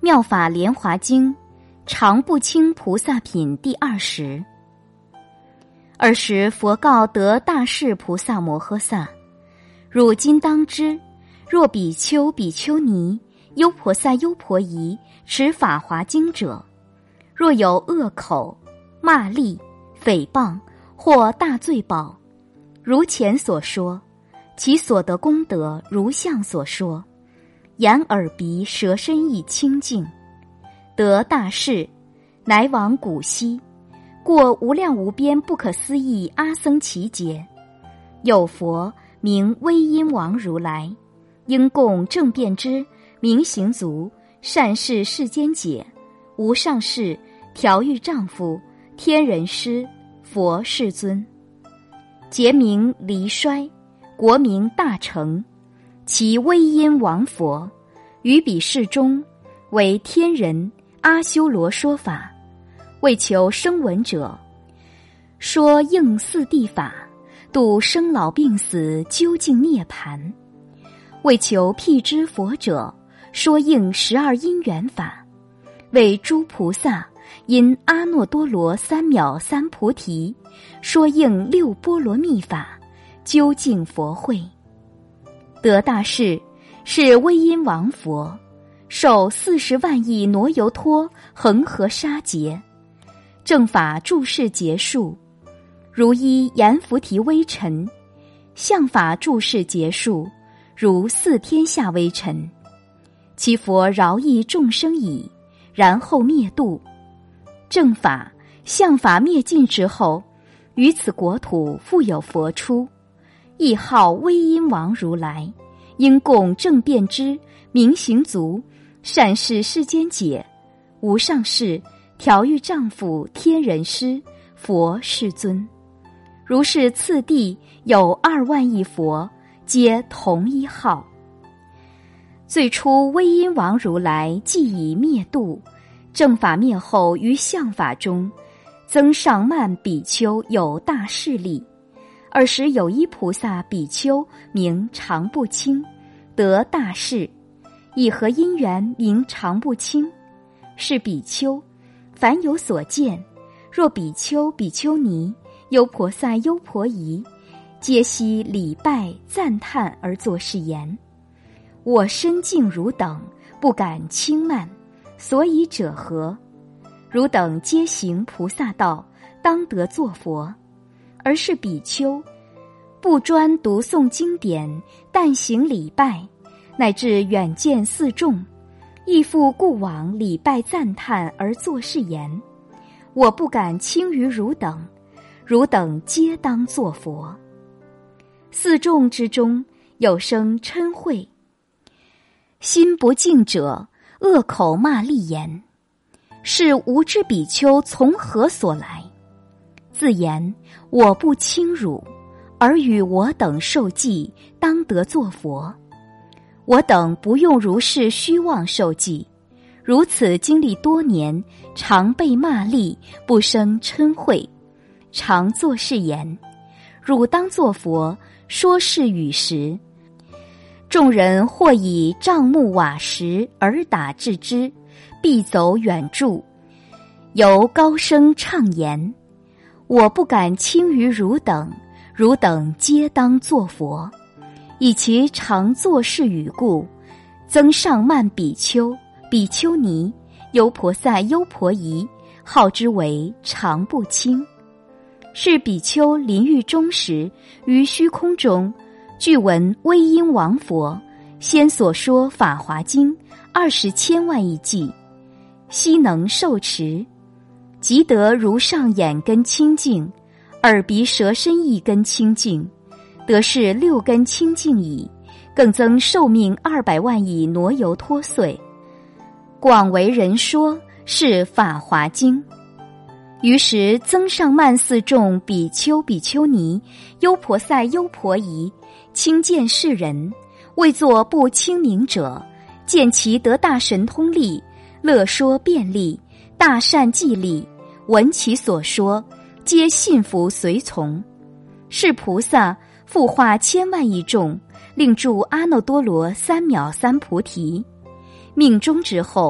妙法莲华经常不轻菩萨品第20。尔时佛告得大士菩萨摩诃萨：汝今当知，若比丘、比丘尼、优婆塞、优婆夷持法华经者，若有恶口、骂詈、诽谤或大罪报，如前所说，其所得功德如相所说，眼耳鼻舌身意清净，得大士，乃往古稀，过无量无边不可思议阿僧祇劫，有佛名威音王如来，应供正遍知明行足善事世间解，无上士调御丈夫天人师佛世尊，节名离衰，国名大成，其威音王佛于彼世中为天人阿修罗说法，为求声闻者说应四谛法，度生老病死究竟涅槃，为求辟支佛者说应12因缘法，为诸菩萨因阿耨多罗三藐三菩提说应6波罗蜜法，究竟佛慧。得大士是威音王佛，受40万亿挪游托恒河沙劫，正法住世劫数如一阎浮提微尘，相法住世劫数如4天下微尘。其佛饶益众生矣，然后灭度。正法、相法灭尽之后，于此国土复有佛出，亦号威音王如来，应供正遍知明行足善事世间解，无上士调御丈夫天人师佛世尊。如是次第有2万亿佛，皆同一号。最初威音王如来既已灭度，正法灭后，于相法中增上慢比丘有大势力。尔时有一菩萨比丘名常不轻，得大士，以何因缘名常不轻？是比丘凡有所见，若比丘、比丘尼、优婆塞、优婆夷，皆悉礼拜赞叹而作是言：我身敬汝等，不敢轻慢，所以者何？汝等皆行菩萨道，当得作佛。而是比丘不专读诵经典，但行礼拜，乃至远见四众，亦复故往礼拜赞叹而作是言：我不敢轻于汝等，汝等皆当作佛。四众之中，有生嗔恚，心不净者，恶口骂詈言：是无知比丘从何所来？自言：我不轻辱，而与我等受记，当得作佛。我等不用如是虚妄受记，如此经历多年，常被骂詈，不生嗔恚，常作是言：汝当作佛，说是语时，众人或以杖木瓦石而打制之，必走远住，由高声唱言：我不敢轻于汝等，汝等皆当作佛。以其常作是语故，增上慢比丘、比丘尼、优婆塞、优婆夷，号之为常不轻。是比丘临狱终时，于虚空中具闻威音王佛先所说法华经20千万亿偈，悉能受持，即得如上眼根清净，耳鼻舌身意根清净，得是6根清净矣，更增寿命200万亿挪游托岁，广为人说，是法华经。于是增上慢四众比丘、比丘尼、优婆塞、优婆夷，亲见世人，为作不清明者，见其得大神通力，乐说辩利，大善记力，闻其所说，皆信服随从。是菩萨复化千万亿众，令住阿耨多罗三藐三菩提。命终之后，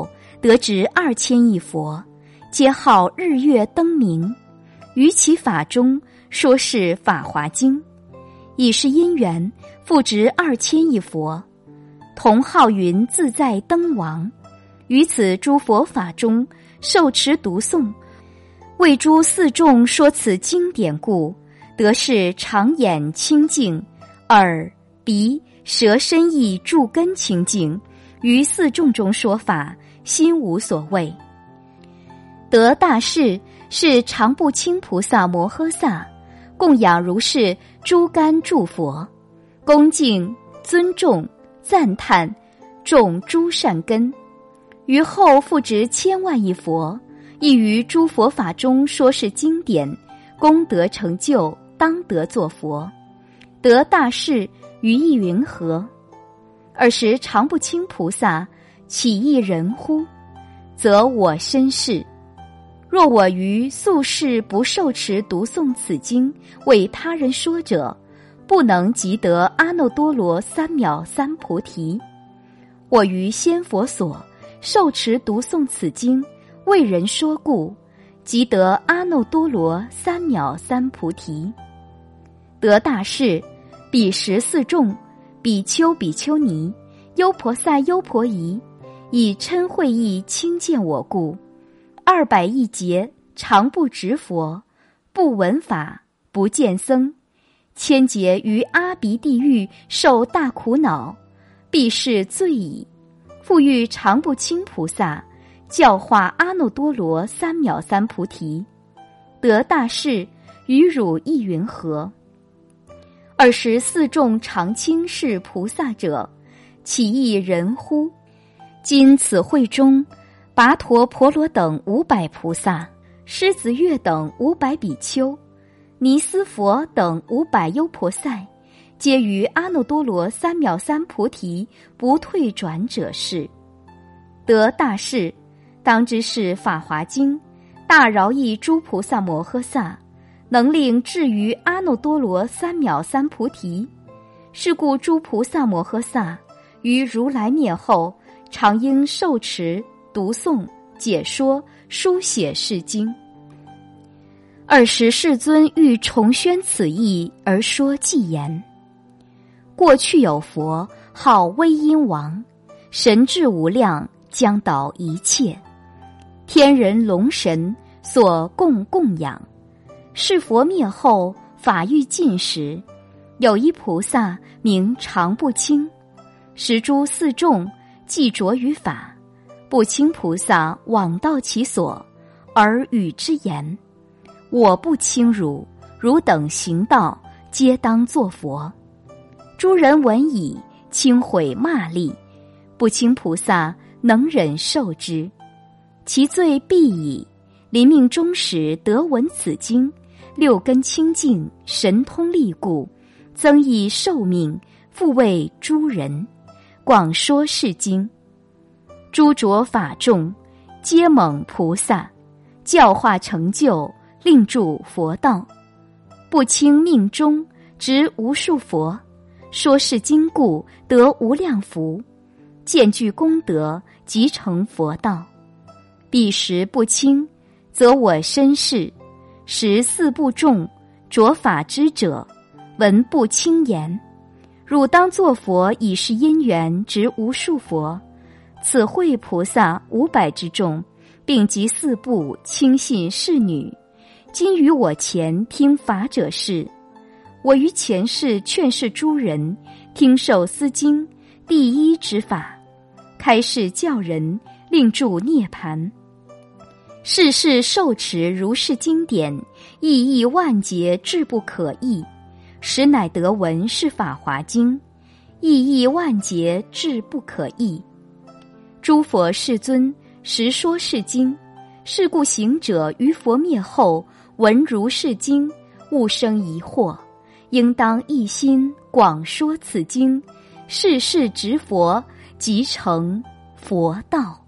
得值2000亿佛，皆号日月灯明。于其法中说是法华经，以是因缘，复值2000亿佛，同号云自在灯王。于此诸佛法中受持读诵，为诸四众说此经典故，得是常眼清净，耳鼻舌身意诸根清净，于四众中说法，心无所谓。得大士是常不轻菩萨摩诃萨，供养如是诸干诸佛，恭敬尊重赞叹种诸善根，于后复值千万亿佛，亦于诸佛法中说是经典，功德成就，当得作佛。得大士于意云何？尔时常不轻菩萨起一人乎？则我身是。若我于宿世不受持读诵此经，为他人说者，不能即得阿耨多罗三藐三菩提。我于先佛所受持读诵此经，为人说故，即得阿耨多罗三藐三菩提。得大士，彼时四众，比丘比丘尼，优婆塞优婆夷，以嗔恚意亲见我故，200亿劫常不值佛，不闻法，不见僧，1000劫于阿鼻地狱受大苦恼，必是罪矣。复欲常不轻菩萨教化阿耨多罗三藐三菩提。得大士，于汝意云何？尔时四众常轻视菩萨者，起一人乎？今此会中，跋陀婆罗等500菩萨，狮子月等500比丘，尼斯佛等500优婆塞，皆于阿耨多罗三藐三菩提不退转者是。得大士，当知是法华经，大饶益诸菩萨摩诃萨，能令至于阿耨多罗三藐三菩提。是故诸菩萨摩诃萨于如来灭后，常应受持读诵解说书写是经。尔时世尊欲重宣此义，而说偈言：过去有佛号威音王，神智无量，将导一切，天人龙神所供养。是佛灭后，法欲尽时，有一菩萨名常不轻，时诸四众既着于法，不轻菩萨往到其所，而与之言：我不轻汝，汝等行道，皆当作佛。诸人闻已，轻毁骂詈，不轻菩萨能忍受之，其罪必矣。临命终时得闻此经，六根清净，神通力故，增益寿命，复为诸人，广说是经。诸着法众，皆蒙菩萨教化成就，令著佛道。不轻命中，值无数佛，说是经故，得无量福，渐具功德，即成佛道。彼时不轻，则我身是。时四部众着法之者，闻不轻言：汝当作佛，以是因缘，值无数佛。此会菩萨500之众，并及四部轻信侍女，今于我前听法者是。我于前世劝示诸人，听受思经第一之法，开示教人，令住涅盘。世世受持如是经典，意义万劫，志不可议。实乃得闻是法华经，意义万劫，志不可议。诸佛世尊实说是经，是故行者于佛灭后，闻如是经，勿生疑惑，应当一心广说此经，世世值佛，即成佛道。